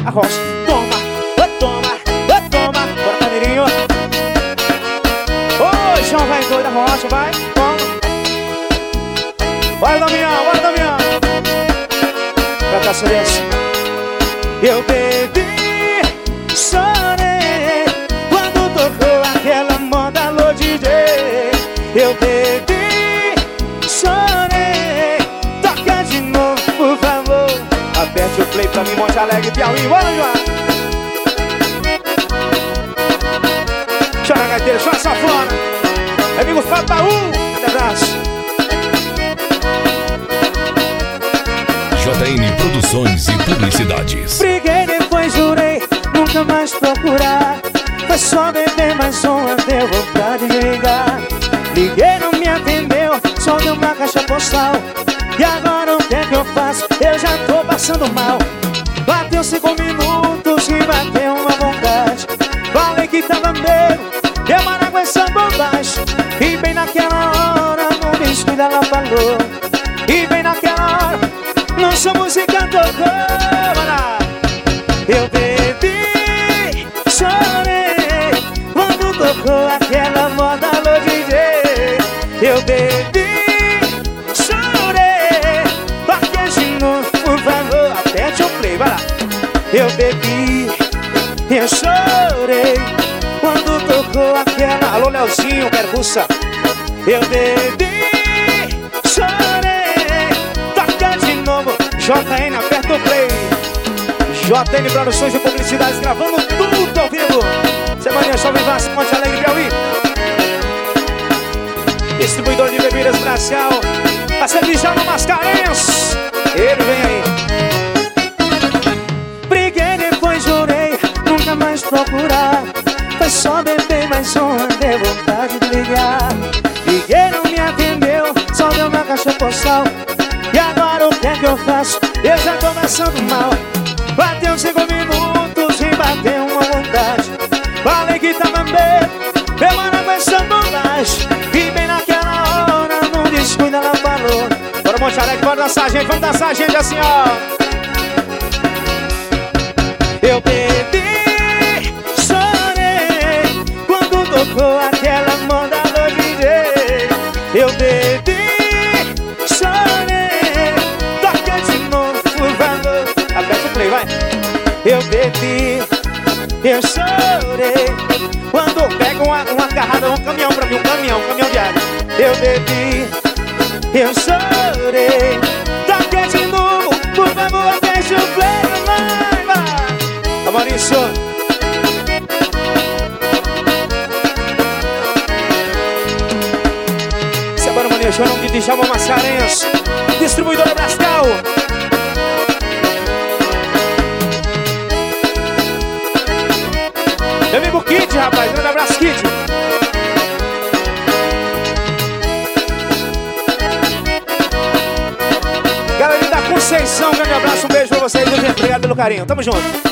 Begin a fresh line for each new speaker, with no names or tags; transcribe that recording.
Arrocha, toma, toma, toma. Bora, Cadeirinho. Ô, João, vai doido, arrocha, vai, toma. Bora, Damião, bora, Damião. Pra cá, silêncio. Eu bebi, chorei quando tocou aquela moda, alô, DJ. Eu bebi, chorei. Toca de novo, por favor. Aperte o play pra mim, Monte Alegre, Piauí. Bora, João. Chora a gaiteira, chora a safona. Amigo Fábio Baú, grande abraço.
JN Produções e Publicidades.
Briguei, depois jurei nunca mais procurar. Foi só beber mais uma, deu vontade de ligar. Liguei, não me atendeu, só deu uma caixa postal. E agora o que é que eu faço? Eu já tô passando mal. Bateu 5 minutos e bateu uma vontade. Falei que tava meio, eu marago essa bobagem. E bem naquela hora, no descuido ela falou. E bem naquela hora, nossa música tocou. Eu bebi, chorei quando tocou aquela moda, alô, DJ. Eu bebi, chorei. Toque de novo, por favor. Aperte o play, vai lá. Eu bebi, eu chorei quando tocou aquela... Alô, Leozinho, Perbuça. Eu bebi, chorei. Toca de novo. JN, aperta o play. JN Produções e Publicidades, gravando tudo ao vivo. Semaninha Jovem Vasco, Monte Alegre, Piauí. Distribuidor de bebidas Bracial. A cerveja no Mascarenhas. Ele vem aí. Briguei, depois jurei nunca mais procurar. Foi só beber mais uma, deu vontade de ligar. Liguei, não me atendeu, só deu uma caixa postal. E agora o que é que eu faço? Eu já tô passando mal. Bateu 5 minutos e bateu uma vontade. Falei que tava medo, eu marago essa bobagem. E bem naquela hora, no descuido ela falou. Bora, Monte Alegre, bora dançar, gente, vamos dançar, gente, assim, ó. Eu bebi, chorei quando tocou aquela moda, alô, DJ. Eu bebi, chorei. Toca de novo, por favor. Aperta o play, vai. Eu bebi, eu chorei quando pega uma carrada, um caminhão pra mim, um caminhão de água. Eu bebi, eu chorei. Toca de novo, por favor, aperte o play, vai. Ô, Maurício. Esse é para o manejo, não de Djalma Mascarenhas. Distribuidora Brascal. Meu amigo Kid, rapaz, grande abraço, Kid. Galerinha da Conceição, grande abraço, um beijo pra vocês, obrigado pelo carinho, tamo junto.